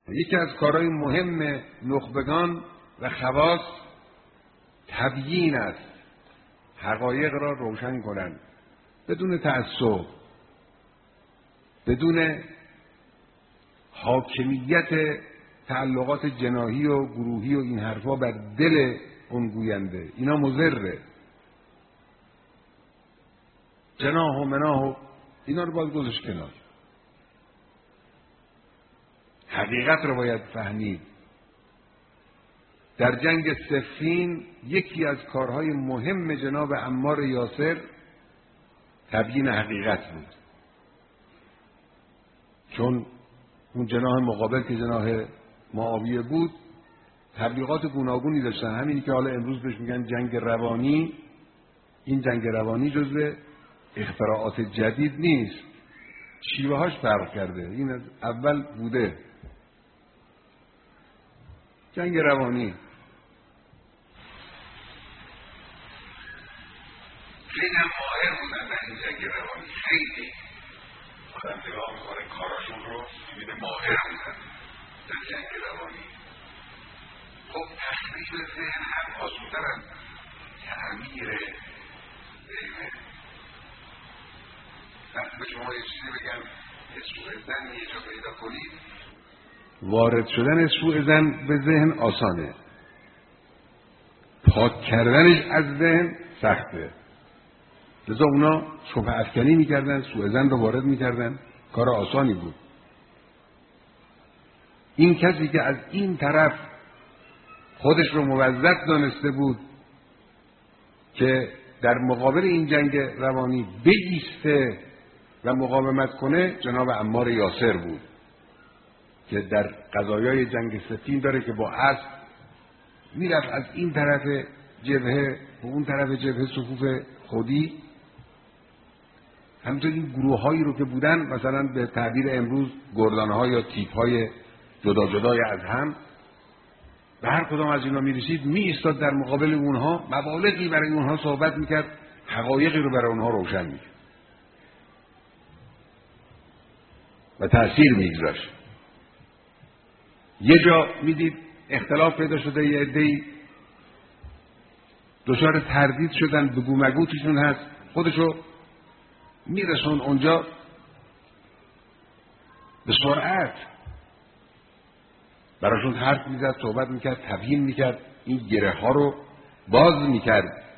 یکی از کارهای مهم نخبگان و خواص تبیین است، حقایق را روشن کنند بدون تعصب، بدون حاکمیت تعلقات جناحی و گروهی و این حرفا بر دل اون گوینده. اینا مضره. جناح و مناح و اینا رو باید گذاشت کنار. حقیقت رو باید فهمید. در جنگ صفین یکی از کارهای مهم جناب عمار یاسر تبیین حقیقت بود، چون اون جناح مقابل که جناح معاویه بود تبلیغات گوناگونی داشتن، همینی که حالا امروز بهش میگن جنگ روانی. این جنگ روانی جزو اختراعات جدید نیست، شیوه هاش فرق کرده، این از اول بوده. جنگ روانی خیلی هم ماهر بودن در این جنگ روانی، خیلی آدم نگاه میکنه کاراشون رو میبینه ماهر بودن در جنگ روانی. خب تخریب ذهن هم آسودتر از تعمیر ذهنه. وقتی به شما یه چیزی بگم یه سوء ظن یه جا پیدا کنید، وارد شدن سوء ظن به ذهن آسانه، پاک کردنش از ذهن سخته. لذا اونا شبه افکنی میکردن، سوء ظن رو وارد میکردن، کار آسانی بود. این کسی که از این طرف خودش رو موظف دانسته بود که در مقابل این جنگ روانی بایسته و مقاومت کنه جناب عمار یاسر بود که در قضایای جنگ صفین داره که با اسب میرفت از این طرف جبهه و اون طرف جبهه صفوف خودی. همینطور این گروه هایی رو که بودن، مثلا به تعبیر امروز گردان ها یا تیپ های جدا جدای از هم، به هر کدام از اینا میرسید می ایستاد در مقابل اونها، مبالغی برای اونها صحبت میکرد، حقایقی رو برای اونها روشن میکرد و تأثیر میگذاشت. یه جا میدید اختلاف پیدا شده، یه عده‌ای دچار تردید شدن، بگو مگو توشون هست، خودشو میرسون اونجا به سرعت براشون حرف میزد، صحبت میکرد، تبیین میکرد، این گره ها رو باز میکرد